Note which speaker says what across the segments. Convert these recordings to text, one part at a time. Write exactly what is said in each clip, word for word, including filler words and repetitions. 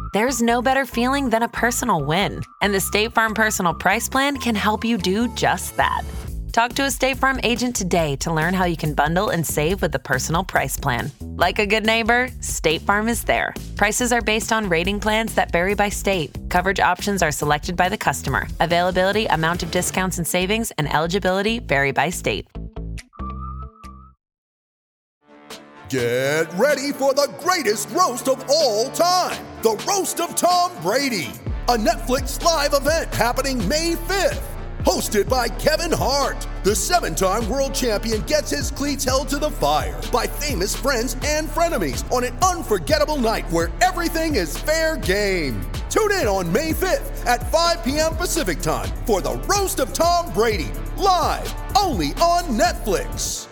Speaker 1: There's no better feeling than a personal win, and the State Farm Personal Price Plan can help you do just that. Talk to a State Farm agent today to learn how you can bundle and save with the Personal Price Plan. Like a good neighbor, State Farm is there. Prices are based on rating plans that vary by state. Coverage options are selected by the customer. Availability, amount of discounts and savings, and eligibility vary by state.
Speaker 2: Get ready for the greatest roast of all time, the Roast of Tom Brady, a Netflix live event happening May fifth. Hosted by Kevin Hart, the seven-time world champion gets his cleats held to the fire by famous friends and frenemies on an unforgettable night where everything is fair game. Tune in on May fifth at five p.m. Pacific time for the Roast of Tom Brady, live only on Netflix.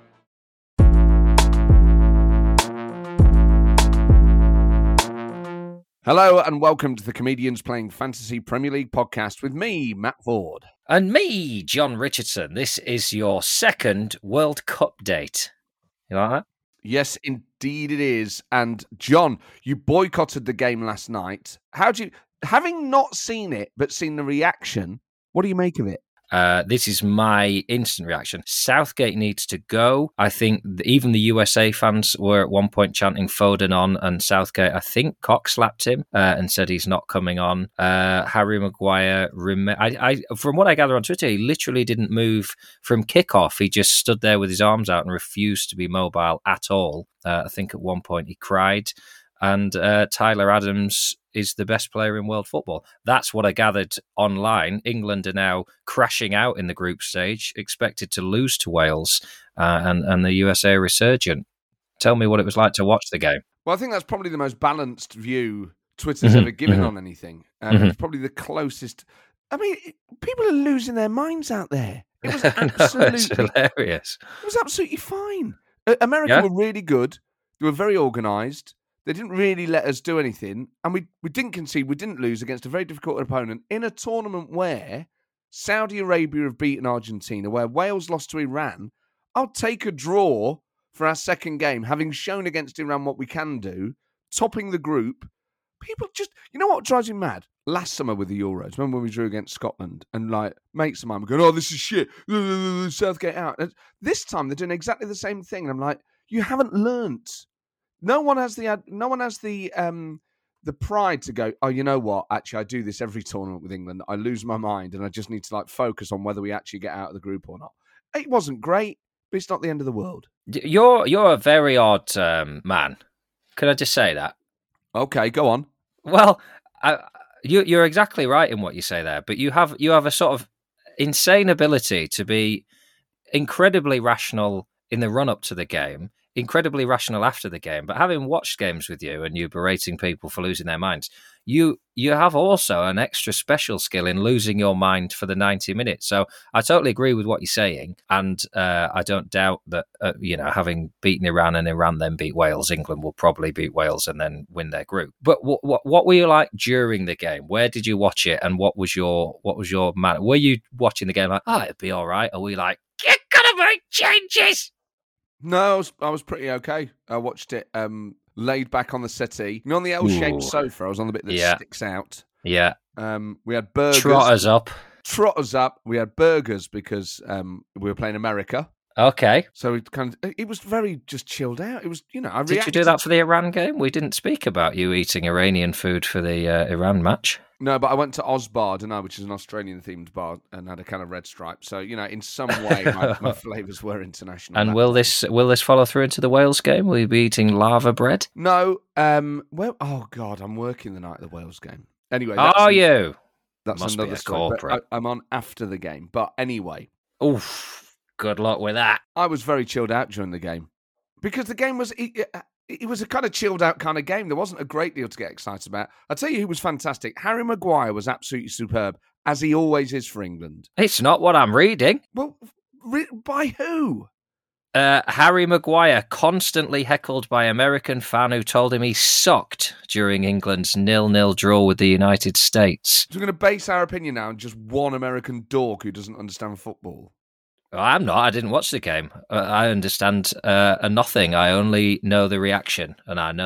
Speaker 3: Hello and welcome to the Comedians Playing Fantasy Premier League podcast with me, Matt Ford.
Speaker 4: And me, John Richardson. This is your second World Cup date. You like that?
Speaker 3: Yes, indeed it is. And John, you boycotted the game last night. How do you, having not seen it, but seen the reaction, what do you make of it?
Speaker 4: Uh, this is my instant reaction. Southgate needs to go. I think even the U S A fans were at one point chanting Foden on, and Southgate, I think, cock-slapped him uh, and said he's not coming on. Uh, Harry Maguire, rem- I, I, from what I gather on Twitter, he literally didn't move from kickoff. He just stood there with his arms out and refused to be mobile at all. Uh, I think at one point he cried. And uh, Tyler Adams is the best player in world football. That's what I gathered online. England are now crashing out in the group stage, expected to lose to Wales, uh, and, and the U S A resurgent. Tell me what it was like to watch the game.
Speaker 3: Well, I think that's probably the most balanced view Twitter's
Speaker 4: Mm-hmm.
Speaker 3: ever given
Speaker 4: Mm-hmm.
Speaker 3: on anything. Um,
Speaker 4: Mm-hmm.
Speaker 3: It's probably the closest. I mean, it, people are losing their minds out there. It was absolutely,
Speaker 4: no, it's hilarious.
Speaker 3: It was absolutely fine. Uh, America
Speaker 4: Yeah?
Speaker 3: were really good. They were very organised. They didn't really let us do anything, and we, we didn't concede. We didn't lose against a very difficult opponent in a tournament where Saudi Arabia have beaten Argentina, where Wales lost to Iran. I'll take a draw for our second game, having shown against Iran what we can do, topping the group. People just, you know what drives me mad? Last summer with the Euros, remember when we drew against Scotland, and like mates of mine were going, "Oh, this is shit, Southgate out." And this time they're doing exactly the same thing, and I'm like, you haven't learnt. No one has the no one has the um, the pride to go, oh, you know what? Actually, I do this every tournament with England. I lose my mind, and I just need to like focus on whether we actually get out of the group or not. It wasn't great, but it's not the end of the world.
Speaker 4: You're you're a very odd um, man. Could I just say that?
Speaker 3: Okay, go on.
Speaker 4: Well, I, you, you're exactly right in what you say there, but you have you have a sort of insane ability to be incredibly rational in the run up to the game, incredibly rational after the game. But having watched games with you and you berating people for losing their minds, you you have also an extra special skill in losing your mind for the ninety minutes. So I totally agree with what you're saying, and uh, I don't doubt that uh, you know, having beaten Iran and Iran then beat Wales, England will probably beat Wales and then win their group. But w- w- what were you like during the game? Where did you watch it, and what was your what was your man? Were you watching the game like, oh, it'd be all right? Or were you like, you're gonna make changes?
Speaker 3: No, I was, I was pretty okay. I watched it um, laid back on the settee. You know, on the L-shaped
Speaker 4: Ooh.
Speaker 3: sofa, I was on the bit that
Speaker 4: Yeah.
Speaker 3: sticks out.
Speaker 4: Yeah.
Speaker 3: Um, we had burgers.
Speaker 4: Trotters up.
Speaker 3: Trotters up. We had burgers because um, we were playing America.
Speaker 4: Okay.
Speaker 3: So it kind of, it was very just chilled out. It was, you know, I
Speaker 4: Did you
Speaker 3: reacted.
Speaker 4: do that for the Iran game? We didn't speak about you eating Iranian food for the uh, Iran match.
Speaker 3: No, but I went to Ozbar, didn't I, which is an Australian-themed bar, and had a kind of red stripe. So, you know, in some way, my, my flavours were international.
Speaker 4: And
Speaker 3: that
Speaker 4: will
Speaker 3: time.
Speaker 4: this will this follow through into the Wales game? Will you be eating lava bread?
Speaker 3: No. Um. Well, oh, God, I'm working the night of the Wales game. Anyway. That's
Speaker 4: Are
Speaker 3: an-
Speaker 4: you?
Speaker 3: That's
Speaker 4: Must be
Speaker 3: another
Speaker 4: a
Speaker 3: story. But
Speaker 4: corporate.
Speaker 3: I, I'm on after the game. But anyway,
Speaker 4: Oof. Good luck with that.
Speaker 3: I was very chilled out during the game. Because the game was... It, it was a kind of chilled out kind of game. There wasn't a great deal to get excited about. I'll tell you who was fantastic. Harry Maguire was absolutely superb, as he always is for England.
Speaker 4: It's not what I'm reading.
Speaker 3: Well, re- by who?
Speaker 4: Uh, Harry Maguire constantly heckled by American fan who told him he sucked during England's nil-nil draw with the United States.
Speaker 3: So we're going to base our opinion now on just one American dork who doesn't understand football.
Speaker 4: Well, I'm not. I didn't watch the game. Uh, I understand uh, nothing. I only know the reaction, and I know that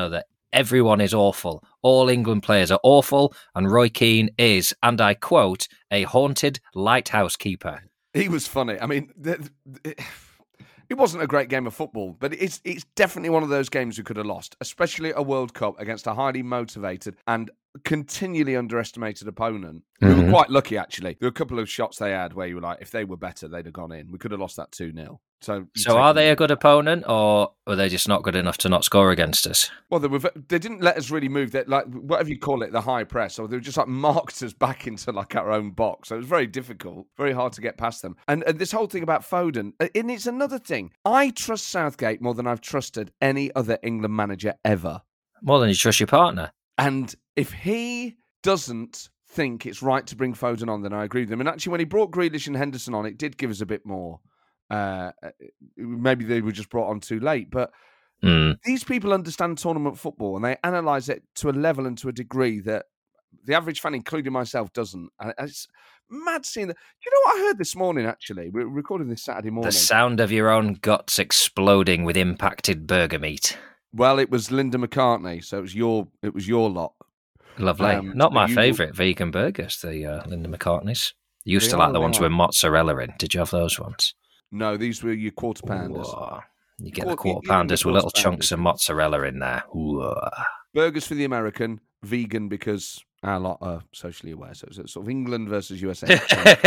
Speaker 4: everyone is awful. All England players are awful, and Roy Keane is, and I quote, a haunted lighthouse keeper.
Speaker 3: He was funny. I mean, the, the, it wasn't a great game of football, but it's it's definitely one of those games we could have lost, especially a World Cup against a highly motivated and continually underestimated opponent. We
Speaker 4: Mm-hmm.
Speaker 3: were quite lucky, actually. There were a couple of shots they had where you were like, if they were better, they'd have gone in. We could have lost that two nil. So, you
Speaker 4: So
Speaker 3: take
Speaker 4: are
Speaker 3: them.
Speaker 4: they a good opponent, or are they just not good enough to not score against us?
Speaker 3: Well, they were. They didn't let us really move. That, like, whatever you call it, the high press, or they were just like marked us back into like our own box. So it was very difficult, very hard to get past them. And, and this whole thing about Foden, and it's another thing. I trust Southgate more than I've trusted any other England manager ever.
Speaker 4: More than you trust your partner.
Speaker 3: And if he doesn't think it's right to bring Foden on, then I agree with him. And actually, when he brought Grealish and Henderson on, it did give us a bit more. Uh, maybe they were just brought on too late, but
Speaker 4: Mm.
Speaker 3: these people understand tournament football and they analyse it to a level and to a degree that the average fan, including myself, doesn't. And it's mad seeing that. Do you know what I heard this morning, actually? We're recording this Saturday morning.
Speaker 4: The sound of your own guts exploding with impacted burger meat.
Speaker 3: Well, it was Linda McCartney, so it was your it was your lot.
Speaker 4: Lovely.
Speaker 3: Um,
Speaker 4: Not
Speaker 3: so
Speaker 4: my
Speaker 3: you-
Speaker 4: favourite vegan burgers, the uh, Linda McCartney's. Used
Speaker 3: They
Speaker 4: to
Speaker 3: are,
Speaker 4: like the
Speaker 3: they
Speaker 4: ones
Speaker 3: are.
Speaker 4: with mozzarella in. Did you have those ones?
Speaker 3: No, these were your quarter pounders.
Speaker 4: Whoa. You get
Speaker 3: Quar-
Speaker 4: the quarter
Speaker 3: even the
Speaker 4: pounders with little
Speaker 3: quarter
Speaker 4: chunks
Speaker 3: pounders.
Speaker 4: of mozzarella in there. Whoa.
Speaker 3: Burgers for the American, vegan because our lot are socially aware. So it's sort of England versus U S A.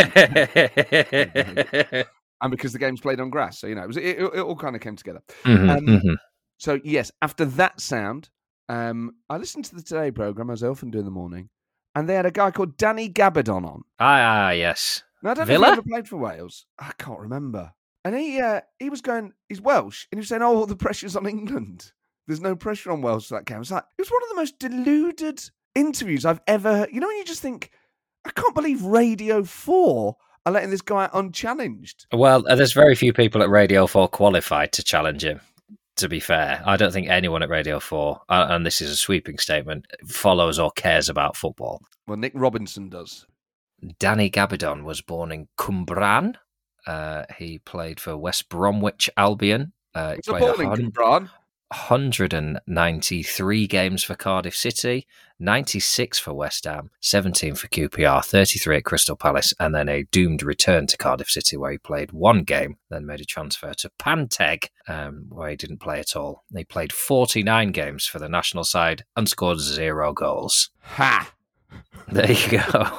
Speaker 3: And because the game's played on grass. So, you know, it, was, it, it all kind of came together.
Speaker 4: Mhm,
Speaker 3: Um,
Speaker 4: mhm.
Speaker 3: So, yes, after that sound, um, I listened to the Today programme, as I often do in the morning, and they had a guy called Danny Gabardon on.
Speaker 4: Ah, ah, yes.
Speaker 3: Now, I don't
Speaker 4: Villa?
Speaker 3: know if he ever played for Wales. I can't remember. And he uh, he was going, he's Welsh, and he was saying, oh, the pressure's on England. There's no pressure on Wales for that game. It was like, it was one of the most deluded interviews I've ever heard. You know, when you just think, I can't believe Radio four are letting this guy out unchallenged.
Speaker 4: Well, uh, there's very few people at Radio four qualified to challenge him, to be fair. I don't think anyone at Radio four, uh, and this is a sweeping statement, follows or cares about football.
Speaker 3: Well, Nick Robinson does.
Speaker 4: Danny Gabardon was born in Cwmbran. Uh, he played for West Bromwich Albion. Uh, he
Speaker 3: It's a
Speaker 4: played
Speaker 3: ball in
Speaker 4: one
Speaker 3: Cwmbran.
Speaker 4: hundred ninety-three games for Cardiff City, ninety-six for West Ham, seventeen for Q P R, thirty-three at Crystal Palace, and then a doomed return to Cardiff City where he played one game, then made a transfer to Panteg, um, where he didn't play at all. He played forty-nine games for the national side and scored zero goals.
Speaker 3: Ha!
Speaker 4: There you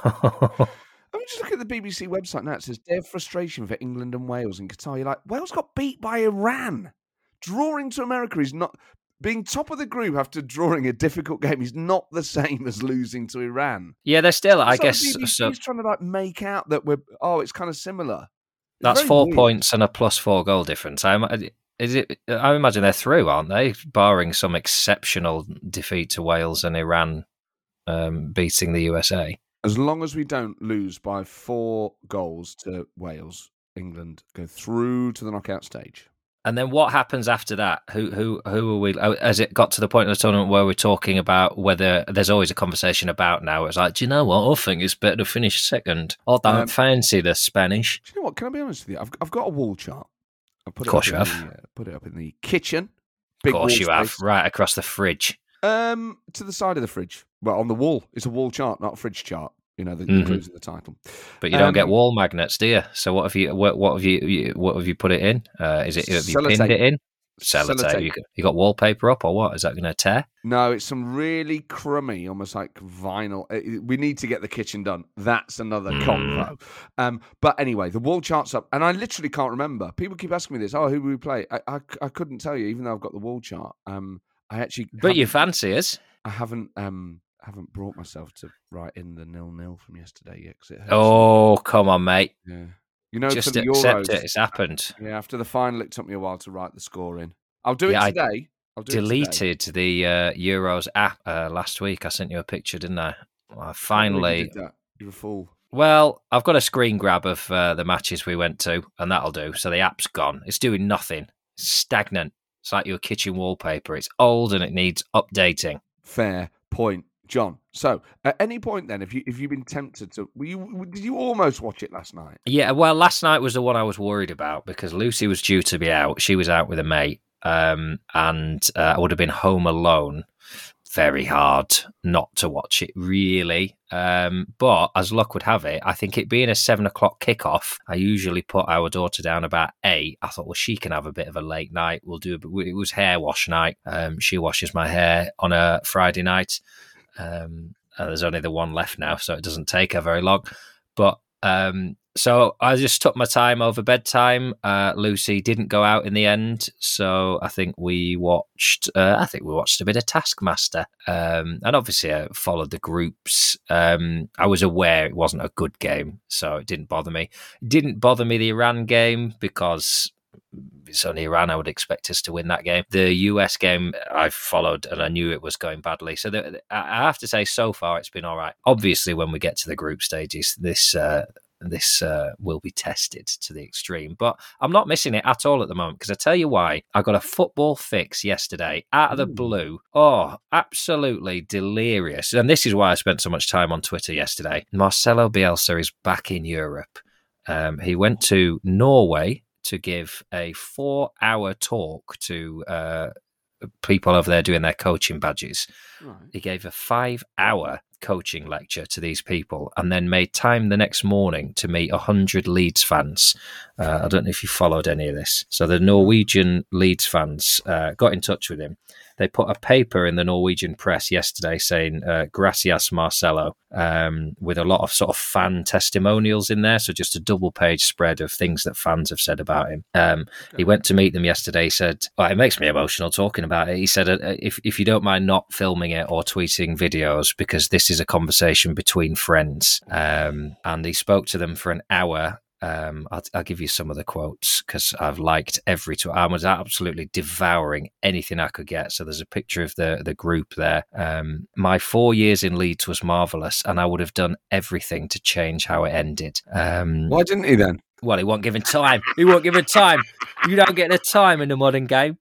Speaker 4: go.
Speaker 3: I'm just looking at the B B C website now. It says, day of frustration for England and Wales in Qatar. You're like, Wales got beat by Iran. Drawing to America is not... Being top of the group after drawing a difficult game is not the same as losing to Iran.
Speaker 4: Yeah, they're still, I
Speaker 3: It's like
Speaker 4: guess,
Speaker 3: the B B C
Speaker 4: so
Speaker 3: is trying to like make out that we're... Oh, it's kind of similar. It's
Speaker 4: that's
Speaker 3: very
Speaker 4: four
Speaker 3: weird.
Speaker 4: points and a plus four goal difference. I, ima- is it, I imagine they're through, aren't they? Barring some exceptional defeat to Wales and Iran um, beating the U S A.
Speaker 3: As long as we don't lose by four goals to Wales, England go through to the knockout stage.
Speaker 4: And then what happens after that? Who who who are we? oh, Has it got to the point in the tournament where we're talking about whether there's always a conversation about now? It's like, do you know what? I think it's better to finish second. I don't
Speaker 3: Um,
Speaker 4: fancy the Spanish.
Speaker 3: Do you know what? Can I be honest with you? I've, I've got a wall chart. I'll put
Speaker 4: Of course
Speaker 3: it
Speaker 4: you
Speaker 3: up in
Speaker 4: have.
Speaker 3: The, uh, put it up in the kitchen.
Speaker 4: Of
Speaker 3: Big
Speaker 4: course
Speaker 3: wall
Speaker 4: you have,
Speaker 3: space.
Speaker 4: right across the fridge.
Speaker 3: Um, to the side of the fridge. Well, on the wall. It's a wall chart, not a fridge chart. You know, that
Speaker 4: Mhm.
Speaker 3: includes in the title.
Speaker 4: But you don't get
Speaker 3: Um,
Speaker 4: wall magnets, do you? So what have you? What, what have you, you? What have you put it in? Uh, is it? Have you pinned
Speaker 3: Sellotape.
Speaker 4: it in? Sellotape.
Speaker 3: Sellotape.
Speaker 4: You, got- you got wallpaper up or what? Is that going to tear?
Speaker 3: No, it's some really crummy, almost like vinyl. Uh, We need to get the kitchen done. That's another
Speaker 4: Mm.
Speaker 3: convo. Um, but anyway, the wall chart's up, and I literally can't remember. People keep asking me this. Oh, who will we play? I, I, I couldn't tell you, even though I've got the wall chart. Um, I actually,
Speaker 4: But you
Speaker 3: haven't-
Speaker 4: fancy us?
Speaker 3: I haven't, um, haven't brought myself to write in the nil nil from yesterday yet because it hurts.
Speaker 4: Oh, come on, mate!
Speaker 3: Yeah. You know,
Speaker 4: Just
Speaker 3: for the
Speaker 4: accept
Speaker 3: Euros,
Speaker 4: it. It's happened.
Speaker 3: yeah, after the final, it took me a while to write the score in. I'll do it
Speaker 4: Yeah, I
Speaker 3: today. I'll do it today.
Speaker 4: Deleted the uh, Euros app uh, last week. I sent you a picture, didn't I? Well, I
Speaker 3: I can't believe
Speaker 4: finally.
Speaker 3: you did that. You're a fool.
Speaker 4: Well, I've got a screen grab of uh, the matches we went to, and that'll do. So the app's gone. It's doing nothing. It's stagnant. It's like your kitchen wallpaper. It's old and it needs updating.
Speaker 3: Fair point, John. So, at any point then, if you if you've been tempted to, were you did you almost watch it last night?
Speaker 4: Yeah, well, last night was the one I was worried about because Lucy was due to be out. She was out with a mate. um, and uh, I would have been home alone. Very hard not to watch it, really. Um, but as luck would have it, I think it being a seven o'clock kickoff, I usually put our daughter down about eight. I thought, well, she can have a bit of a late night. We'll do a bit. It was hair wash night. Um, she washes my hair on a Friday night. Um, and there's only the one left now, so it doesn't take her very long. But um, so I just took my time over bedtime. Uh, Lucy didn't go out in the end, so I think we watched. Uh, I think we watched a bit of Taskmaster, um, and obviously I followed the groups. Um, I was aware it wasn't a good game, so it didn't bother me. It didn't bother me the Iran game because it's only Iran. I would expect us to win that game. The U S game I followed and I knew it was going badly. So the, I have to say, so far it's been all right. Obviously, when we get to the group stages, this uh, this uh, will be tested to the extreme. But I'm not missing it at all at the moment because I tell you why. I got a football fix yesterday out of the blue. Oh, absolutely delirious. And this is why I spent so much time on Twitter yesterday. Marcelo Bielsa is back in Europe. Um, he went to Norway to give a four-hour talk to uh, people over there doing their coaching badges. Right. He gave a five-hour coaching lecture to these people and then made time the next morning to meet one hundred Leeds fans. Uh, I don't know if you followed any of this. So the Norwegian Leeds fans uh, got in touch with him. They put a paper in the Norwegian press yesterday saying, uh, Gracias Marcelo, um, with a lot of sort of fan testimonials in there. So just a double page spread of things that fans have said about him. Um, he went to meet them yesterday. He said, oh, it makes me emotional talking about it. He said, uh, if, if you don't mind not filming it or tweeting videos, because this is a conversation between friends. Um, and he spoke to them for an hour. Um, I'll, I'll give you some of the quotes because I've liked every tweet. I was absolutely devouring anything I could get. So there's a picture of the, the group there. Um, my four years in Leeds was marvellous and I would have done everything to change how it ended. Um,
Speaker 3: Why didn't he then?
Speaker 4: Well, he wasn't given time. He wasn't given time. You don't get the time in the modern game.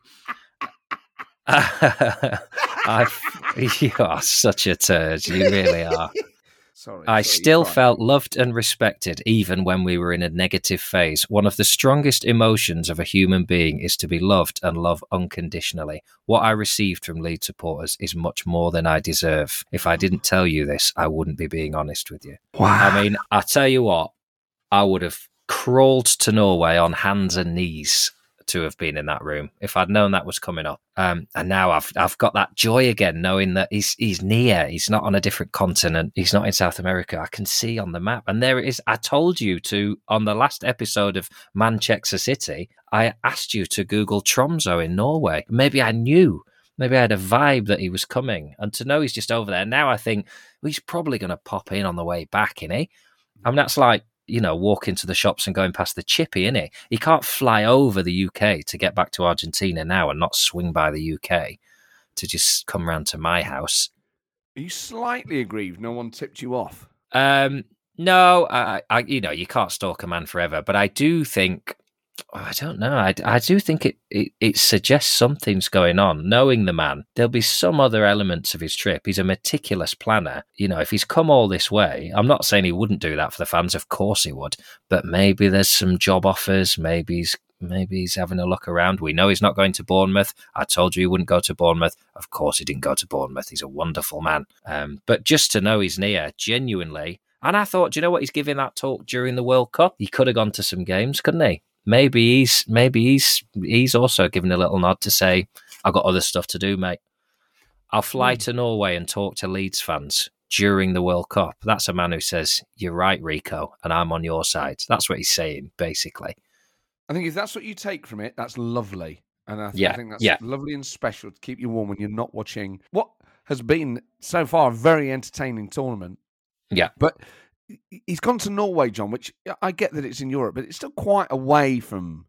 Speaker 4: I, you are such a turd. You really are.
Speaker 3: Sorry,
Speaker 4: I
Speaker 3: sorry,
Speaker 4: still felt loved and respected even when we were in a negative phase. One of the strongest emotions of a human being is to be loved and love unconditionally. What I received from Leeds supporters is much more than I deserve. If I didn't tell you this, I wouldn't be being honest with you.
Speaker 3: Wow.
Speaker 4: I mean, I tell you what, I would have crawled to Norway on hands and knees to have been in that room if I'd known that was coming up. Um, and now I've I've got that joy again, knowing that he's he's near. He's not on a different continent. He's not in South America. I can see on the map. And there it is. I told you to, on the last episode of Manchester City, I asked you to Google Tromsø in Norway. Maybe I knew. Maybe I had a vibe that he was coming. And to know he's just over there, now I think, well, he's probably going to pop in on the way back, innit? I mean, that's like, you know, walking to the shops and going past the chippy, innit? He can't fly over the U K to get back to Argentina now and not swing by the U K to just come round to my house.
Speaker 3: Are you slightly aggrieved no one tipped you off?
Speaker 4: Um, no, I, I, you know, you can't stalk a man forever, but I do think, I don't know, I, I do think it, it, it suggests something's going on. Knowing the man, there'll be some other elements of his trip. He's a meticulous planner. You know, if he's come all this way, I'm not saying he wouldn't do that for the fans. Of course he would. But maybe there's some job offers. Maybe he's, maybe he's having a look around. We know he's not going to Bournemouth. I told you he wouldn't go to Bournemouth. Of course he didn't go to Bournemouth. He's a wonderful man. Um, but just to know he's near, genuinely. And I thought, do you know what? He's giving that talk during the World Cup. He could have gone to some games, couldn't he? Maybe he's maybe he's he's also given a little nod to say, I've got other stuff to do, mate. I'll fly mm. to Norway and talk to Leeds fans during the World Cup. That's a man who says, you're right, Rico, and I'm on your side. That's what he's saying, basically.
Speaker 3: I think if that's what you take from it, that's lovely. And I, th-
Speaker 4: yeah,
Speaker 3: I think that's
Speaker 4: yeah.
Speaker 3: lovely and special to keep you warm when you're not watching what has been, so far, a very entertaining tournament.
Speaker 4: Yeah.
Speaker 3: But he's gone to Norway, John, which I get that it's in Europe, but it's still quite away from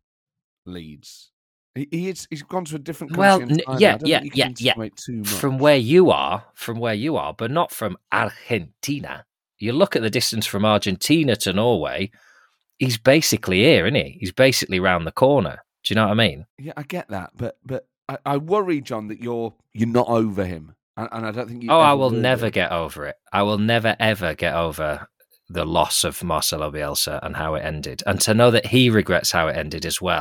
Speaker 3: Leeds. He, he is, he's gone to a different country.
Speaker 4: Well, n- yeah, yeah, yeah, yeah. From where you are, from where you are, but not from Argentina. You look at the distance from Argentina to Norway, he's basically here, isn't he? He's basically round the corner. Do you know what I mean?
Speaker 3: Yeah, I get that, but but I, I worry, John, that you're you're not over him, and, and I don't think you.
Speaker 4: Oh, I will never it. get over it. I will never ever get over the loss of Marcelo Bielsa and how it ended. And to know that he regrets how it ended as well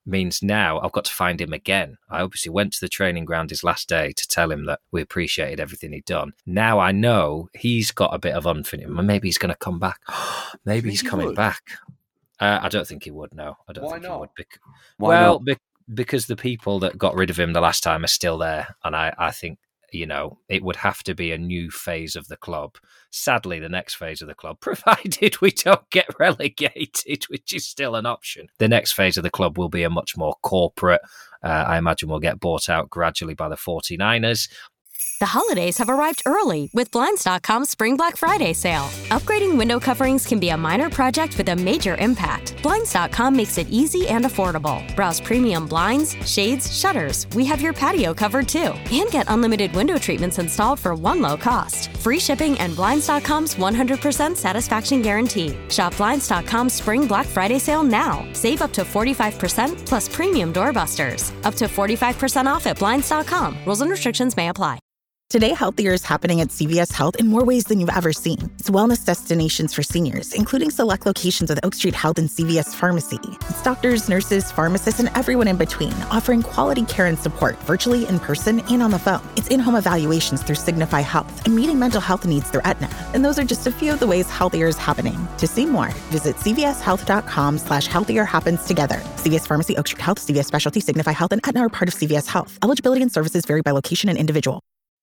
Speaker 4: means now I've got to find him again. I obviously went to the training ground his last day to tell him that we appreciated everything he'd done. Now I know he's got a bit of unfinished. Maybe he's going to come back. Maybe he's coming
Speaker 3: would?
Speaker 4: back. Uh, I don't think he would, no. I don't
Speaker 3: Why
Speaker 4: think
Speaker 3: not?
Speaker 4: he would. Bec-
Speaker 3: Why
Speaker 4: well,
Speaker 3: not?
Speaker 4: Be- because the people that got rid of him the last time are still there. And I, I think, you know, it would have to be a new phase of the club. Sadly, the next phase of the club, provided we don't get relegated, which is still an option, the next phase of the club will be a much more corporate. Uh, I imagine we'll get bought out gradually by the forty-niners.
Speaker 5: The holidays have arrived early with Blinds dot com's Spring Black Friday sale. Upgrading window coverings can be a minor project with a major impact. Blinds dot com makes it easy and affordable. Browse premium blinds, shades, shutters. We have your patio covered too. And get unlimited window treatments installed for one low cost. Free shipping and Blinds dot com's one hundred percent satisfaction guarantee. Shop Blinds dot com's Spring Black Friday sale now. Save up to forty-five percent plus premium doorbusters. Up to forty-five percent off at Blinds dot com. Rules and restrictions may apply.
Speaker 6: Today, Healthier is happening at C V S Health in more ways than you've ever seen. It's wellness destinations for seniors, including select locations with Oak Street Health and C V S Pharmacy. It's doctors, nurses, pharmacists, and everyone in between, offering quality care and support virtually, in person, and on the phone. It's in-home evaluations through Signify Health and meeting mental health needs through Aetna. And those are just a few of the ways Healthier is happening. To see more, visit cvshealth.com slash healthier happens together. C V S Pharmacy, Oak Street Health, C V S Specialty, Signify Health, and Aetna are part of C V S Health. Eligibility and services vary by location and individual.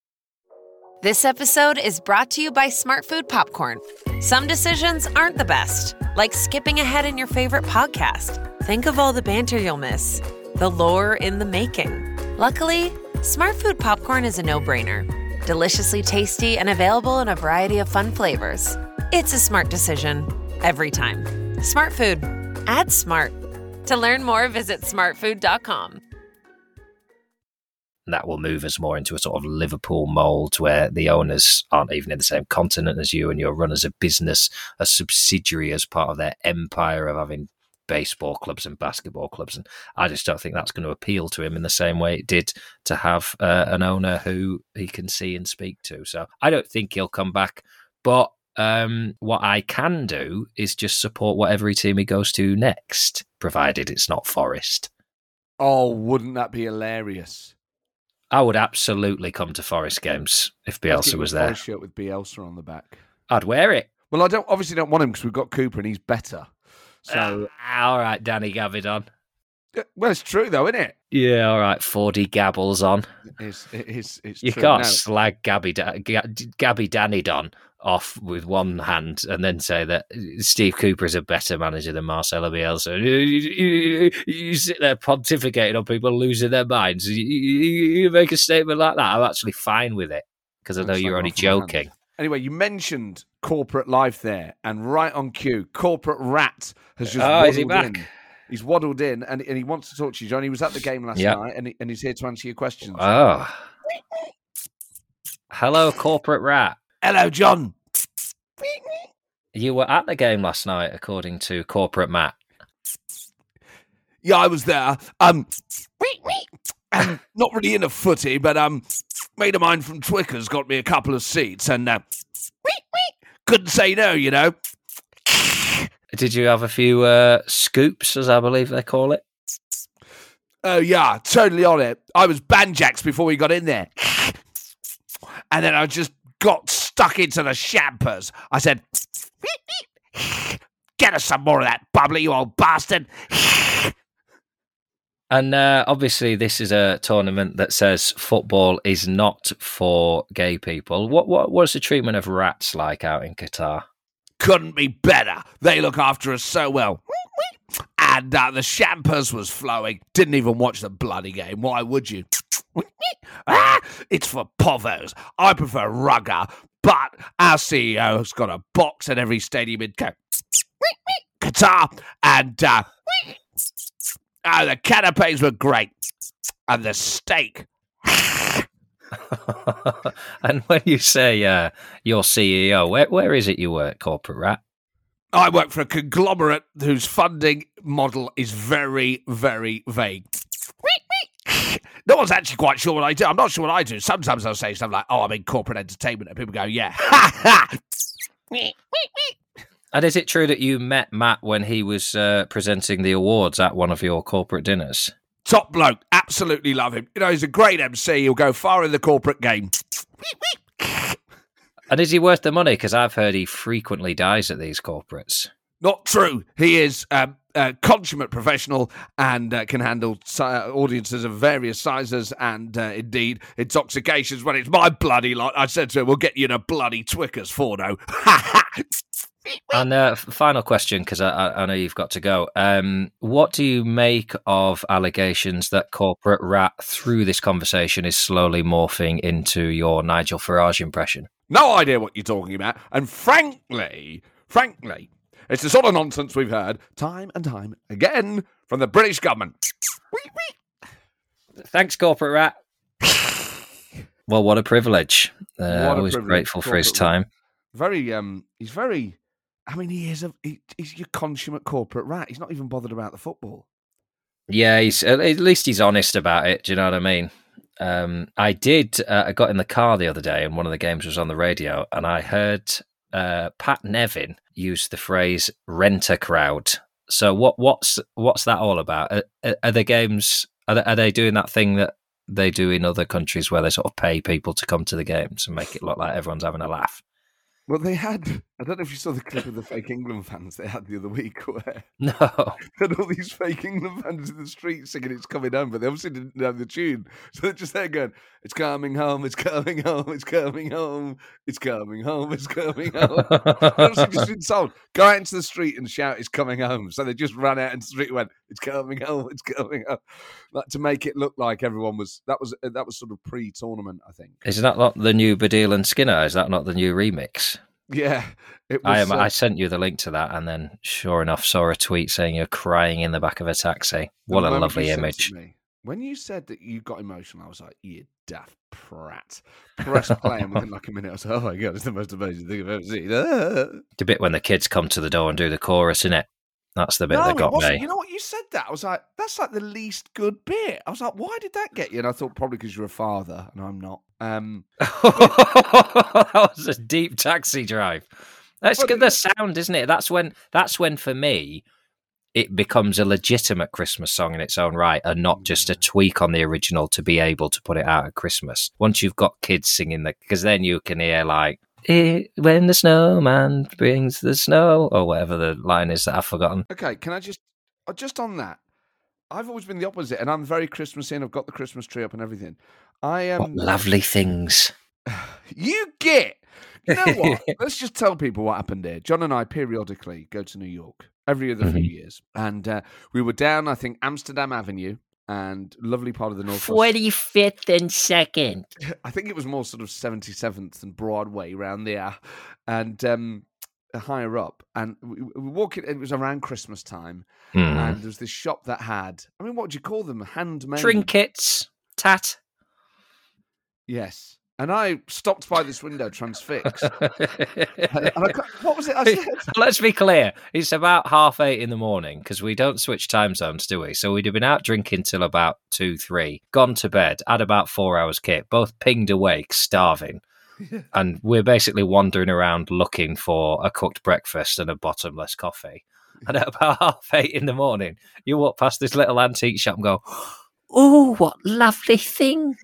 Speaker 1: This episode is brought to you by Smart Food Popcorn. Some decisions aren't the best, like skipping ahead in your favorite podcast. Think of all the banter you'll miss, the lore in the making. Luckily, Smart Food Popcorn is a no-brainer. Deliciously tasty and available in a variety of fun flavors. It's a smart decision every time. Smart Food. Add smart. To learn more, visit smart food dot com.
Speaker 4: That will move us more into a sort of Liverpool mould where the owners aren't even in the same continent as you and you're run as a business, a subsidiary as part of their empire of having baseball clubs and basketball clubs. And I just don't think that's going to appeal to him in the same way it did to have uh, an owner who he can see and speak to. So I don't think he'll come back. But um, what I can do is just support whatever team he goes to next, provided it's not Forest.
Speaker 3: Oh, wouldn't that be hilarious?
Speaker 4: I would absolutely come to Forest games if Bielsa was there.
Speaker 3: Forest shirt with Bielsa on the back.
Speaker 4: I'd wear it.
Speaker 3: Well, I don't obviously don't want him because we've got Cooper and he's better. So,
Speaker 4: uh, all right, Danny Gavidon.
Speaker 3: Well, it's true though, isn't it?
Speaker 4: Yeah, all right. forty Gabbles on.
Speaker 3: It's, it's, it's
Speaker 4: you
Speaker 3: true.
Speaker 4: can't
Speaker 3: No.
Speaker 4: slag Gabby, da- Gabby Danidon off with one hand and then say that Steve Cooper is a better manager than Marcelo Bielsa. You, you, you sit there pontificating on people losing their minds. You, you make a statement like that, I'm actually fine with it because I know you're only joking.
Speaker 3: Anyway, you mentioned corporate life there, and right on cue, corporate rat has just
Speaker 4: oh,
Speaker 3: waddled
Speaker 4: is he back?
Speaker 3: in. He's waddled in, and, and he wants to talk to you, John. He was at the game last
Speaker 4: yep.
Speaker 3: night, and, he, and he's here to answer your questions.
Speaker 4: Oh. Hello, corporate rat.
Speaker 3: Hello, John.
Speaker 4: You were at the game last night, according to corporate Matt.
Speaker 3: Yeah, I was there. Um, um not really in a footy, but um, mate of mine from Twickers got me a couple of seats, and uh, couldn't say no, you know.
Speaker 4: Did you have a few uh, scoops, as I believe they call it?
Speaker 3: Oh, yeah, totally on it. I was banjacks before we got in there. And then I just got stuck into the champers. I said, get us some more of that bubbly, you old bastard.
Speaker 4: And uh, obviously, this is a tournament that says football is not for gay people. What what what's the treatment of rats like out in Qatar?
Speaker 3: Couldn't be better. They look after us so well. And uh, the champers was flowing. Didn't even watch the bloody game. Why would you? ah, it's for povos. I prefer rugger. But our C E O has got a box at every stadium in Qatar. And uh, oh, the canapes were great. And the steak.
Speaker 4: And when you say uh, your C E O, where where is it you work, corporate rat?
Speaker 3: I work for a conglomerate whose funding model is very, very vague. No one's actually quite sure what I do. I'm not sure what I do. Sometimes I'll say stuff like, oh, I'm in corporate entertainment. And people go, yeah. Ha ha.
Speaker 4: And is it true that you met Matt when he was uh, presenting the awards at one of your corporate dinners?
Speaker 3: Top bloke. Absolutely love him. You know, he's a great M C. He'll go far in the corporate game.
Speaker 4: And is he worth the money? Because I've heard he frequently dies at these corporates.
Speaker 3: Not true. He is um, a consummate professional and uh, can handle si- audiences of various sizes and, uh, indeed, intoxications when it's my bloody lot. I said to him, we'll get you in a bloody Twickers, Fordo.
Speaker 4: And uh, final question, because I, I know you've got to go. Um, what do you make of allegations that Corporate Rat, through this conversation, is slowly morphing into your Nigel Farage impression?
Speaker 3: No idea what you're talking about. And frankly, frankly, it's the sort of nonsense we've heard time and time again from the British government.
Speaker 4: Thanks, Corporate Rat. Well, what a privilege. Uh,
Speaker 3: What a
Speaker 4: I was
Speaker 3: privilege,
Speaker 4: grateful for his
Speaker 3: Corporate
Speaker 4: time.
Speaker 3: Very, um, he's very, I mean, he is a, he, he's your consummate corporate rat. He's not even bothered about the football.
Speaker 4: Yeah, he's at least he's honest about it. Do you know what I mean? Um, I did. Uh, I got in the car the other day, and one of the games was on the radio, and I heard uh, Pat Nevin use the phrase "rent a crowd." So, what what's what's that all about? Are, are the games are they, are they doing that thing that they do in other countries where they sort of pay people to come to the games and make it look like everyone's having a laugh?
Speaker 3: Well, they had, I don't know if you saw the clip of the fake England fans they had the other week where
Speaker 4: No.
Speaker 3: they had all these fake England fans in the street singing It's Coming Home, but they obviously didn't know the tune. So they're just there going, it's coming home, it's coming home, it's coming home, it's coming home, it's coming home. They've obviously just been told, go out into the street and shout, it's coming home. So they just ran out into the street and went, it's coming home, it's coming home. Like, to make it look like everyone was, that was that was sort of pre-tournament, I think.
Speaker 4: Is that not the new Baddiel and Skinner? Is that not the new remix?
Speaker 3: Yeah. It was,
Speaker 4: I am.
Speaker 3: uh,
Speaker 4: I sent you the link to that, and then, sure enough, saw a tweet saying you're crying in the back of a taxi. What
Speaker 3: the
Speaker 4: a
Speaker 3: moment
Speaker 4: lovely
Speaker 3: you said to
Speaker 4: image!
Speaker 3: me- when you said that you got emotional, I was like, "You daft prat!" Press play, and within like a minute, I was like, "Oh my god, it's the most amazing thing I've ever seen." Ah.
Speaker 4: The bit when the kids come to the door and do the chorus, innit? That's the bit
Speaker 3: No,
Speaker 4: that
Speaker 3: it
Speaker 4: got
Speaker 3: wasn't.
Speaker 4: me.
Speaker 3: You know what? You said that. I was like, "That's like the least good bit." I was like, "Why did that get you?" And I thought probably because you're a father, and I'm not. Um,
Speaker 4: That was a deep taxi drive. That's
Speaker 3: But
Speaker 4: good.
Speaker 3: it-
Speaker 4: The sound, isn't it? That's when. That's when, for me, it becomes a legitimate Christmas song in its own right, and not just a tweak on the original to be able to put it out at Christmas. Once you've got kids singing that, because then you can hear like "Eh, "When the snowman brings the snow" or whatever the line is that I've forgotten.
Speaker 3: okay, can I just uh, just on that? I've always been the opposite, and I'm very Christmassy, and I've got the Christmas tree up and everything. I am.
Speaker 4: What lovely things.
Speaker 3: You get. You know what? Let's just tell people what happened here. John and I periodically go to New York every other few
Speaker 4: Mhm.
Speaker 3: years, and uh, we were down, I think, Amsterdam Avenue, and lovely part of the North.
Speaker 7: forty-fifth and second.
Speaker 3: I think it was more sort of seventy-seventh and Broadway around there, and um, higher up. And we, we were walking. It was around Christmas time,
Speaker 4: Mm.
Speaker 3: and there was this shop that had. I mean, what do you call them? Handmade
Speaker 4: Trinkets, tat.
Speaker 3: Yes. And I stopped by this window transfixed. and I, ca- what was it I said?
Speaker 4: Let's be clear. It's about half eight in the morning because we don't switch time zones, do we? So we'd have been out drinking till about two, three, gone to bed, had about four hours kit, both pinged awake, starving. And we're basically wandering around looking for a cooked breakfast and a bottomless coffee. And at about half eight in the morning, you walk past this little antique shop and go,
Speaker 7: Oh, what lovely things.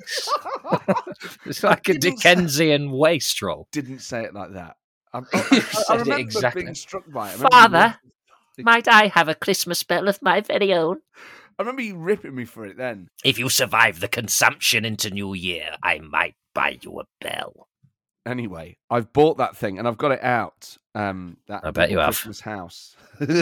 Speaker 4: it's like a
Speaker 3: didn't say-
Speaker 4: Dickensian wastrel.
Speaker 3: Didn't say it like that. I, I,
Speaker 4: You
Speaker 3: I, I
Speaker 4: said it
Speaker 3: remember
Speaker 4: exactly.
Speaker 3: being struck by it. I remember
Speaker 7: Father,
Speaker 3: you-
Speaker 7: might I have a Christmas bell of my very own?
Speaker 3: I remember you ripping me for it then.
Speaker 7: If you survive the consumption into New Year, I might buy you a bell.
Speaker 3: Anyway, I've bought that thing and I've got it out. Um, that
Speaker 4: I bet you have.
Speaker 3: Christmas house.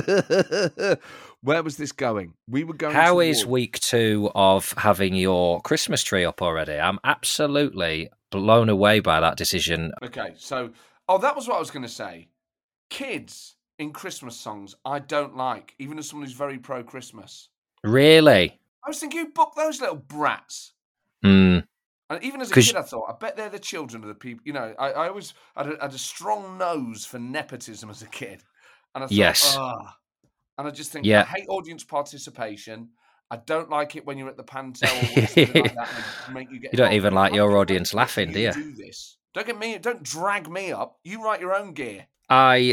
Speaker 3: Where was this going? We were going.
Speaker 4: How is
Speaker 3: toward-
Speaker 4: week two of having your Christmas tree up already? I'm absolutely blown away by that decision.
Speaker 3: Okay, so oh, that was what I was going to say. Kids in Christmas songs, I don't like, even as someone who's very pro Christmas.
Speaker 4: Really?
Speaker 3: I was thinking, you book those little brats.
Speaker 4: Mm.
Speaker 3: And even as a
Speaker 4: 'Cause-
Speaker 3: kid, I thought, I bet they're the children of the people. You know, I, I always had a, had a strong nose for nepotism as a kid. And I thought,
Speaker 4: Yes.
Speaker 3: ah. And I just think,
Speaker 4: Yeah.
Speaker 3: I hate audience participation. I don't like it when you're at the panto or something like that. And they make you get
Speaker 4: You don't
Speaker 3: involved.
Speaker 4: even like
Speaker 3: I
Speaker 4: your
Speaker 3: think
Speaker 4: audience
Speaker 3: that's
Speaker 4: laughing, do you?
Speaker 3: Do this. Don't get me. Don't drag me up. You write your own gear.
Speaker 4: I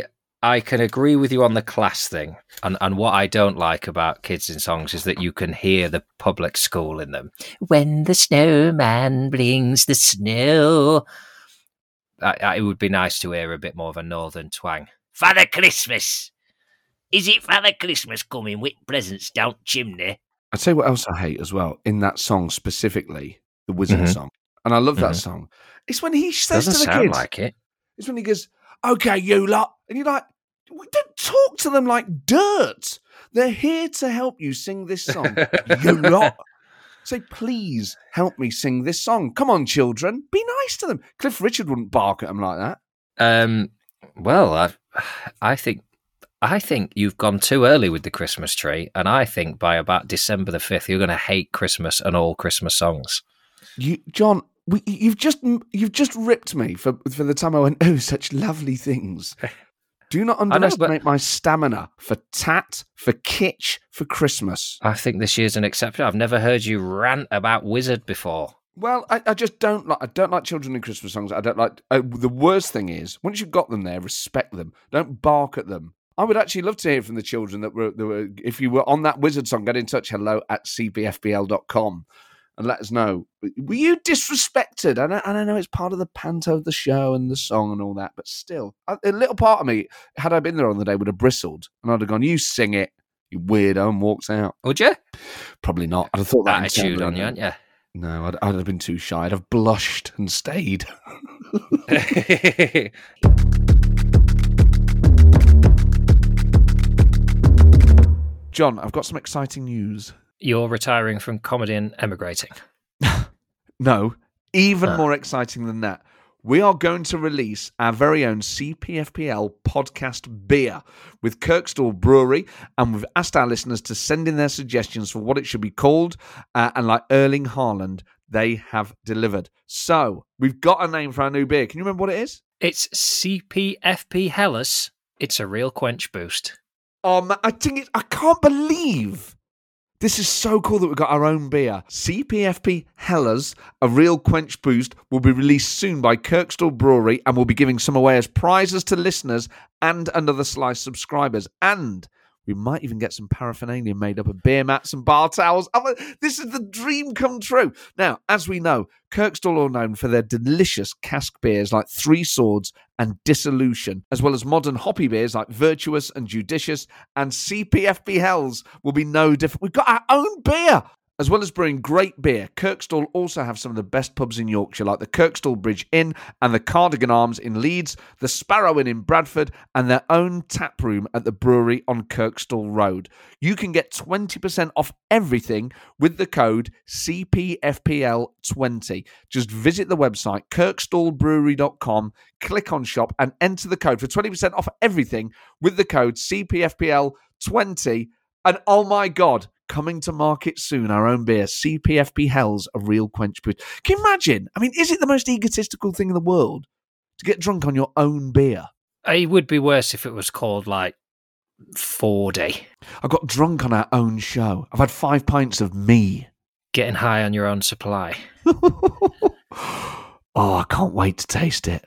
Speaker 4: I can agree with you on the class thing. And, and what I don't like about kids in songs is that you can hear the public school in them. When the snowman brings the snow. I, I, it would be nice to hear a bit more of a northern twang.
Speaker 7: Father Christmas. Is it Father Christmas coming with presents down chimney?
Speaker 3: I'd say what else I hate as well in that song specifically, the Wizard
Speaker 4: Mhm.
Speaker 3: song. And I love that
Speaker 4: Mhm.
Speaker 3: song. It's when he says
Speaker 4: Doesn't
Speaker 3: to the
Speaker 4: sound
Speaker 3: kids,
Speaker 4: like it.
Speaker 3: it's when he goes, okay, you lot. And you're like, we don't talk to them like dirt. They're here to help you sing this song. You lot. Say, please help me sing this song. Come on, children. Be nice to them. Cliff Richard wouldn't bark at them like that.
Speaker 4: Um, well, I, I think I think you've gone too early with the Christmas tree, and I think by about December the fifth, you're going to hate Christmas and all Christmas songs.
Speaker 3: You, John, we, you've just you've just ripped me for for the time I went, oh, such lovely things. Do not
Speaker 4: know, but-
Speaker 3: underestimate my stamina for tat, for kitsch, for Christmas.
Speaker 4: I think this year's an exception. I've never heard you rant about Wizard before.
Speaker 3: Well, I, I just don't like. I don't like children in Christmas songs. I don't like. Uh, the worst thing is once you've got them there, respect them. Don't bark at them. I would actually love to hear from the children that were, that were if you were on that Wizard song, get in touch. Hello at c p f b l dot com and let us know. Were you disrespected? And I, and I know it's part of the panto of the show and the song and all that, but still, a, a little part of me, had I been there on the day, would have bristled and I'd have gone, "You sing it, you weirdo," and walked out.
Speaker 4: Would you?
Speaker 3: Probably not. I'd have thought that
Speaker 4: Attitude
Speaker 3: internally.
Speaker 4: on you, aren't you?
Speaker 3: No, I'd, I'd have been too shy. I'd have blushed and stayed. John, I've got some exciting news.
Speaker 4: You're retiring from comedy and emigrating.
Speaker 3: No, even
Speaker 4: Ah.
Speaker 3: more exciting than that. We are going to release our very own C P F P L podcast beer with Kirkstall Brewery, and we've asked our listeners to send in their suggestions for what it should be called, uh, and like Erling Haaland, they have delivered. So, we've got a name for our new beer. Can you remember what it is?
Speaker 4: It's C P F P Hellas. It's a real quench boost.
Speaker 3: Um, I think it, I can't believe this is so cool that we've got our own beer. C P F P Hellas, a real quench boost, will be released soon by Kirkstall Brewery, and we'll be giving some away as prizes to listeners and Another Slice subscribers. And we might even get some paraphernalia made up of beer mats and bar towels. Oh, this is the dream come true. Now, as we know, Kirkstall are known for their delicious cask beers like Three Swords and Dissolution, as well as modern hoppy beers like Virtuous and Judicious, and C P F P Hells will be no different. We've got our own beer! As well as brewing great beer, Kirkstall also have some of the best pubs in Yorkshire, like the Kirkstall Bridge Inn and the Cardigan Arms in Leeds, the Sparrow Inn in Bradford, and their own tap room at the brewery on Kirkstall Road. You can get twenty percent off everything with the code C P F P L twenty. Just visit the website kirkstall brewery dot com, click on shop, and enter the code for twenty percent off everything with the code C P F P L twenty. And oh my God, coming to market soon, our own beer, C P F P Hells, a real quench boost. Can you imagine? I mean, is it the most egotistical thing in the world to get drunk on your own beer?
Speaker 4: It would be worse if it was called, like, forty.
Speaker 3: I got drunk on our own show. I've had five pints of me.
Speaker 4: Getting high on your own supply.
Speaker 3: Oh, I can't wait to taste it.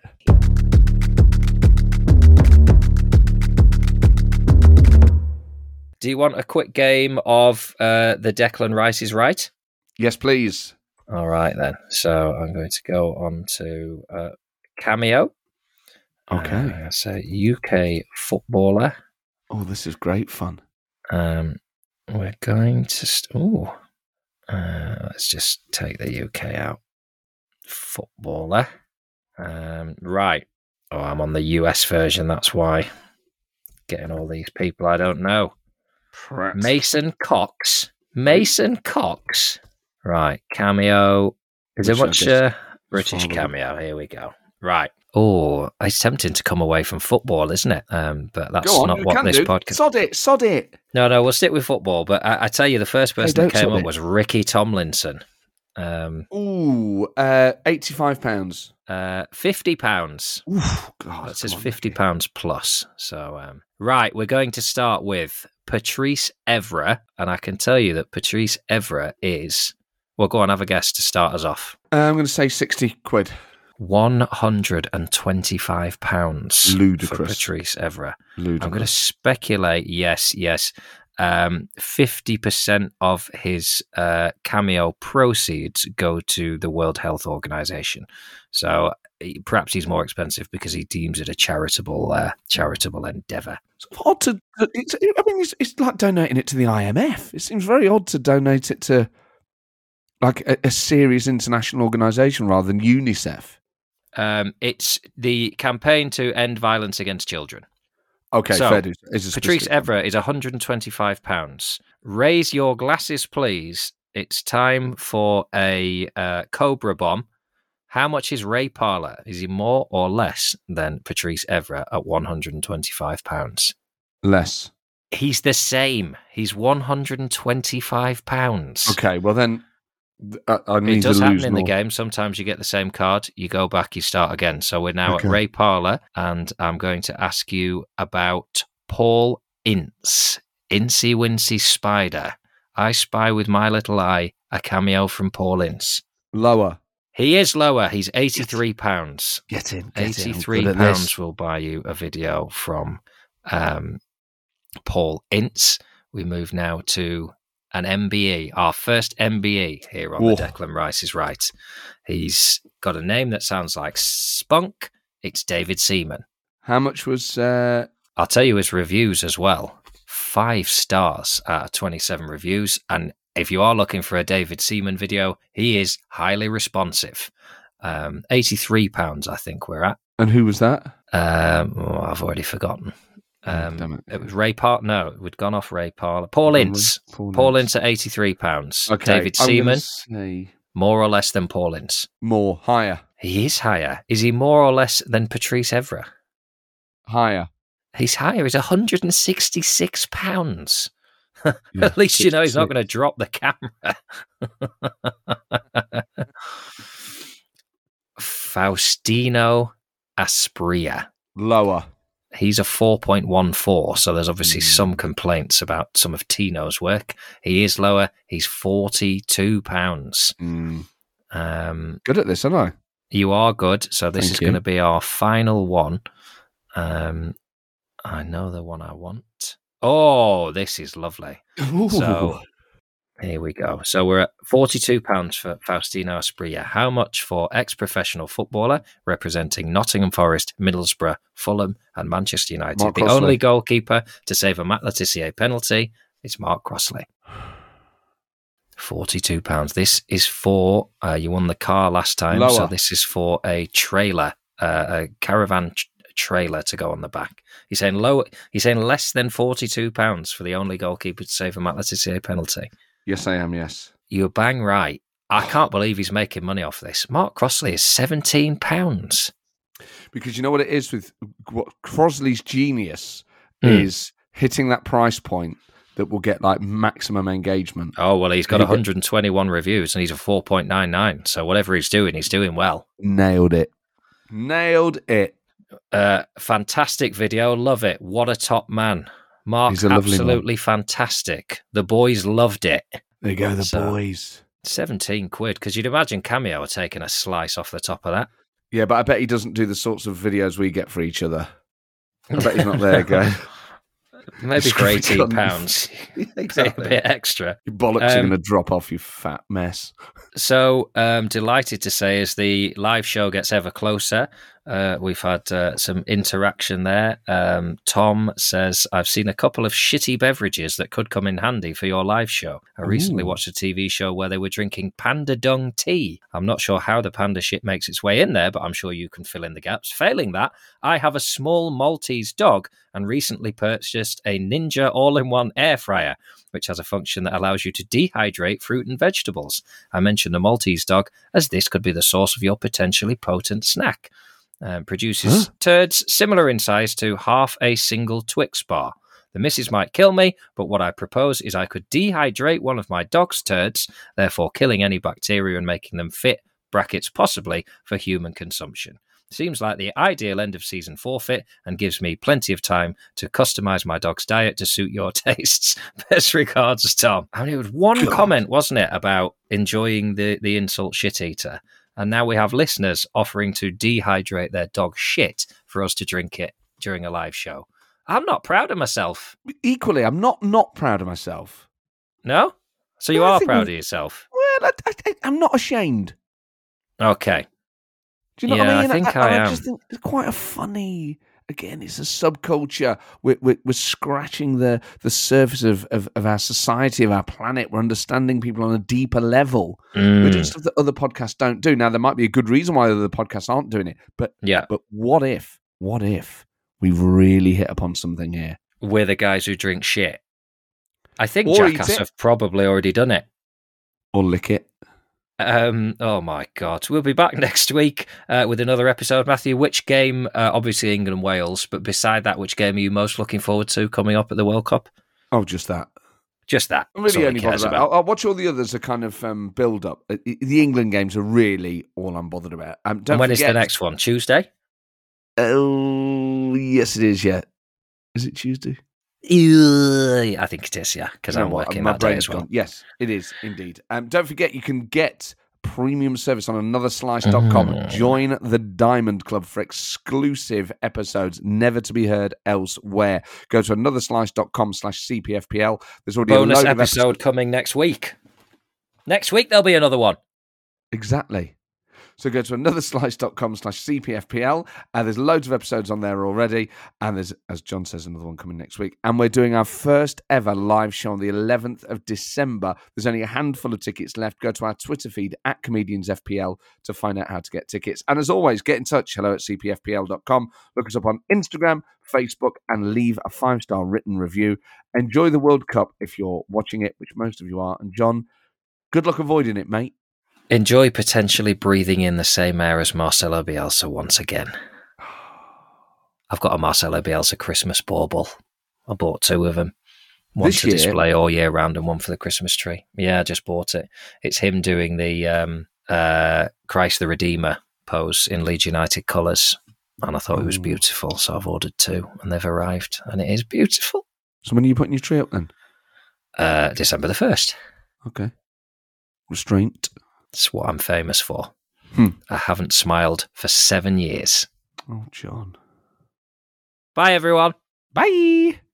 Speaker 4: Do you want a quick game of uh, the Declan Rice is right?
Speaker 3: Yes, please.
Speaker 4: All right, then. So I'm going to go on to uh, Cameo.
Speaker 3: Okay.
Speaker 4: Uh, so U K footballer.
Speaker 3: Oh, this is great fun.
Speaker 4: Um, we're going to... St- Ooh. Uh, let's just take the U K out. Footballer. Um, right. Oh, I'm on the U S version. That's why. Getting all these people I don't know.
Speaker 3: Prat.
Speaker 4: Mason Cox. Mason Cox. Right. Cameo. Is there
Speaker 3: Which I
Speaker 4: much
Speaker 3: guess
Speaker 4: uh, British
Speaker 3: follow.
Speaker 4: cameo? Here we go. Right. Oh, it's tempting to come away from football, isn't it? Um, but that's
Speaker 3: Go on,
Speaker 4: not
Speaker 3: you
Speaker 4: what
Speaker 3: can
Speaker 4: this
Speaker 3: do.
Speaker 4: podcast...
Speaker 3: Sod it, sod it.
Speaker 4: No, no, we'll stick with football. But I, I tell you, the first person
Speaker 3: don't
Speaker 4: that came
Speaker 3: sod
Speaker 4: up
Speaker 3: it.
Speaker 4: was Ricky Tomlinson. Um,
Speaker 3: Ooh, uh, eighty-five pounds.
Speaker 4: uh, fifty pounds.
Speaker 3: Oof, God.
Speaker 4: That says
Speaker 3: come on,
Speaker 4: fifty
Speaker 3: Ricky.
Speaker 4: pounds plus. So, um, right, we're going to start with Patrice Evra. And I can tell you that Patrice Evra is... Well, go on, have a guess to start us off.
Speaker 3: Uh, I'm going to say sixty quid.
Speaker 4: one hundred twenty-five pounds
Speaker 3: Ludicrous.
Speaker 4: for Patrice Evra.
Speaker 3: Ludicrous.
Speaker 4: I'm going to speculate, yes, yes. Um, fifty percent of his uh, cameo proceeds go to the World Health Organization. So perhaps he's more expensive because he deems it a charitable uh, charitable endeavor.
Speaker 3: It's odd to. It's, I mean, it's, it's like donating it to the I M F. It seems very odd to donate it to like a, a serious international organisation rather than UNICEF.
Speaker 4: Um, it's the campaign to end violence against children.
Speaker 3: Okay,
Speaker 4: so,
Speaker 3: fair. Is
Speaker 4: Patrice Evra is one hundred twenty-five pounds. Raise your glasses, please. It's time for a uh, Cobra bomb. How much is Ray Parlour? Is he more or less than Patrice Evra at one hundred twenty-five pounds?
Speaker 3: Less.
Speaker 4: He's the same. He's one hundred twenty-five pounds.
Speaker 3: Okay, well then, I, I need
Speaker 4: it does
Speaker 3: to
Speaker 4: happen
Speaker 3: lose
Speaker 4: in
Speaker 3: more.
Speaker 4: the game. Sometimes you get the same card, you go back, you start again. So we're now
Speaker 3: Okay.
Speaker 4: at Ray Parlour, and I'm going to ask you about Paul Ince. Incy Wincy Spider. I spy with my little eye a cameo from Paul Ince.
Speaker 3: Lower.
Speaker 4: He is lower. He's eighty-three pounds.
Speaker 3: Get in. Get
Speaker 4: eighty-three
Speaker 3: in.
Speaker 4: pounds will buy you a video from um, Paul Ince. We move now to an M B E, our first M B E here on
Speaker 3: Whoa.
Speaker 4: the Declan Rice is Right. He's got a name that sounds like spunk. It's David Seaman.
Speaker 3: How much was? Uh...
Speaker 4: I'll tell you his reviews as well. Five stars out of twenty-seven reviews. And if you are looking for a David Seaman video, he is highly responsive. Um, eighty-three pounds, I think we're at.
Speaker 3: And who was that?
Speaker 4: Um, oh, I've already forgotten. Um,
Speaker 3: Damn it.
Speaker 4: it was Ray Parlour. No, we'd gone off Ray Parlour. Paul Ince.
Speaker 3: Paul,
Speaker 4: Paul Ince at eighty-three pounds.
Speaker 3: Okay,
Speaker 4: David
Speaker 3: I'm gonna
Speaker 4: Seaman,
Speaker 3: say
Speaker 4: more or less than Paul Ince.
Speaker 3: more, higher,
Speaker 4: He is higher. Is he more or less than Patrice Evra?
Speaker 3: higher.
Speaker 4: He's higher. He's one hundred sixty-six pounds.
Speaker 3: Yeah,
Speaker 4: At least you know he's not
Speaker 3: sixty-six.
Speaker 4: going to drop the camera. Faustino Asprilla.
Speaker 3: Lower.
Speaker 4: He's a four point one four, so there's obviously
Speaker 3: Mm.
Speaker 4: some complaints about some of Tino's work. He is lower. He's forty-two pounds.
Speaker 3: Mm.
Speaker 4: Um,
Speaker 3: Good at this, aren't I?
Speaker 4: you are good, so this
Speaker 3: Thank
Speaker 4: is
Speaker 3: you.
Speaker 4: going to be our final one. Um, I know the one I want. Oh, this is lovely. So here we go. So we're at forty-two pounds for Faustino Asprilla. How much for ex-professional footballer representing Nottingham Forest, Middlesbrough, Fulham and Manchester United?
Speaker 3: Mark
Speaker 4: the
Speaker 3: Crossley.
Speaker 4: only goalkeeper to save a Matt Le Tissier penalty is Mark Crossley. forty-two pounds. This is for, uh, you won the car last time, so
Speaker 3: Lower.
Speaker 4: this is for a trailer, uh, a caravan tr- trailer to go on the back. He's saying low. He's saying less than forty-two pounds for the only goalkeeper to save a Matt Le Tissier penalty.
Speaker 3: Yes, I am. Yes.
Speaker 4: You're bang right. I can't believe he's making money off this. Mark Crossley is seventeen pounds.
Speaker 3: Because you know what it is with what Crosley's genius
Speaker 4: Mm.
Speaker 3: is hitting that price point that will get like maximum engagement.
Speaker 4: Oh, well, he's got
Speaker 3: He get-
Speaker 4: one hundred twenty-one reviews and he's a four point nine nine. So whatever he's doing, he's doing well.
Speaker 3: Nailed it. Nailed it.
Speaker 4: Uh, fantastic video. Love it. What a top man. Mark,
Speaker 3: He's a lovely man.
Speaker 4: absolutely fantastic. The boys loved it.
Speaker 3: There you go, the
Speaker 4: So-
Speaker 3: boys.
Speaker 4: seventeen quid. Because you'd imagine Cameo are taking a slice off the top of that.
Speaker 3: Yeah, but I bet he doesn't do the sorts of videos we get for each other. I bet he's not there, guy.
Speaker 4: Maybe for eighteen pounds.
Speaker 3: Exactly.
Speaker 4: A bit extra.
Speaker 3: Your bollocks are
Speaker 4: Um,
Speaker 3: going to drop off, you fat mess.
Speaker 4: So, um, delighted to say, as the live show gets ever closer, uh, we've had uh, some interaction there. Um, Tom says, I've seen a couple of shitty beverages that could come in handy for your live show. I recently
Speaker 3: Ooh.
Speaker 4: watched a T V show where they were drinking panda dung tea. I'm not sure how the panda shit makes its way in there, but I'm sure you can fill in the gaps. Failing that, I have a small Maltese dog and recently purchased a Ninja all-in-one air fryer, which has a function that allows you to dehydrate fruit and vegetables. I mentioned the Maltese dog as this could be the source of your potentially potent snack. Um, produces
Speaker 3: Huh?
Speaker 4: turds similar in size to half a single Twix bar. The missus might kill me, but what I propose is I could dehydrate one of my dog's turds, therefore killing any bacteria and making them fit, brackets possibly, for human consumption. Seems like the ideal end of season forfeit and gives me plenty of time to customize my dog's diet to suit your tastes. Best regards, Tom. I mean, it was one
Speaker 3: God.
Speaker 4: comment, wasn't it, about enjoying the, the insult shit eater? And now we have listeners offering to dehydrate their dog shit for us to drink it during a live show. I'm not proud of myself.
Speaker 3: Equally, I'm not not proud of myself.
Speaker 4: No? So you
Speaker 3: No, I
Speaker 4: are
Speaker 3: think
Speaker 4: proud
Speaker 3: we-
Speaker 4: of yourself?
Speaker 3: Well, I, I, I'm not ashamed.
Speaker 4: Okay.
Speaker 3: Do you know
Speaker 4: Yeah,
Speaker 3: what I
Speaker 4: I
Speaker 3: mean?
Speaker 4: think
Speaker 3: I,
Speaker 4: I
Speaker 3: I
Speaker 4: am.
Speaker 3: just think it's quite a funny. Again, it's a subculture. We're, we're, we're scratching the, the surface of, of, of our society, of our planet. We're understanding people on a deeper level.
Speaker 4: Mm.
Speaker 3: We're doing stuff that other podcasts don't do. Now, there might be a good reason why other podcasts aren't doing it. But
Speaker 4: Yeah.
Speaker 3: but what if, what if we've really hit upon something here?
Speaker 4: We're the guys who drink shit. I think
Speaker 3: Or eat
Speaker 4: Jackass
Speaker 3: it.
Speaker 4: have probably already done it.
Speaker 3: Or lick it?
Speaker 4: Um, oh my God. We'll be back next week uh, with another episode. Matthew, which game, uh, obviously England and Wales, but beside that, which game are you most looking forward to coming up at the World Cup?
Speaker 3: Oh, just that.
Speaker 4: Just that.
Speaker 3: I'm
Speaker 4: That's all
Speaker 3: really
Speaker 4: he
Speaker 3: only
Speaker 4: cares
Speaker 3: bothered about.
Speaker 4: about.
Speaker 3: I'll, I'll watch all the others a kind of um, build up. Uh, The England games are really all I'm bothered about. Um, don't
Speaker 4: And when is
Speaker 3: forget,
Speaker 4: the next one? Tuesday?
Speaker 3: Oh, yes, it is. Yeah, is it Tuesday?
Speaker 4: Uh, I think it is, yeah, because
Speaker 3: You know
Speaker 4: I'm
Speaker 3: what?
Speaker 4: working
Speaker 3: My
Speaker 4: that day
Speaker 3: brain's
Speaker 4: as well.
Speaker 3: gone. Yes, it is indeed. Um, don't forget, you can get premium service on another slice dot com.
Speaker 4: Mm.
Speaker 3: Join the Diamond Club for exclusive episodes never to be heard elsewhere. Go to another slice dot com slash C P F P L. There's already
Speaker 4: Bonus
Speaker 3: a load of
Speaker 4: episode
Speaker 3: episodes.
Speaker 4: coming next week. Next week, there'll be another one.
Speaker 3: Exactly. So go to another slice dot com slash C P F P L. Uh, there's loads of episodes on there already. And there's, as John says, another one coming next week. And we're doing our first ever live show on the eleventh of December. There's only a handful of tickets left. Go to our Twitter feed at Comedians F P L to find out how to get tickets. And as always, get in touch. Hello at C P F P L dot com. Look us up on Instagram, Facebook, and leave a five-star written review. Enjoy the World Cup if you're watching it, which most of you are. And John, good luck avoiding it, mate.
Speaker 4: Enjoy potentially breathing in the same air as Marcelo Bielsa once again. I've got a Marcelo Bielsa Christmas bauble. I bought two of them. One
Speaker 3: This
Speaker 4: to
Speaker 3: year?
Speaker 4: display all year round and one for the Christmas tree. Yeah, I just bought it. It's him doing the um, uh, Christ the Redeemer pose in Leeds United colours. And I thought it was
Speaker 3: Ooh.
Speaker 4: beautiful, so I've ordered two and they've arrived. And it is beautiful.
Speaker 3: So when are you putting your tree up then?
Speaker 4: Uh, December the first.
Speaker 3: Okay. Restraint.
Speaker 4: That's what I'm famous for.
Speaker 3: Hmm.
Speaker 4: I haven't smiled for seven years.
Speaker 3: Oh, John.
Speaker 4: Bye, everyone.
Speaker 3: Bye.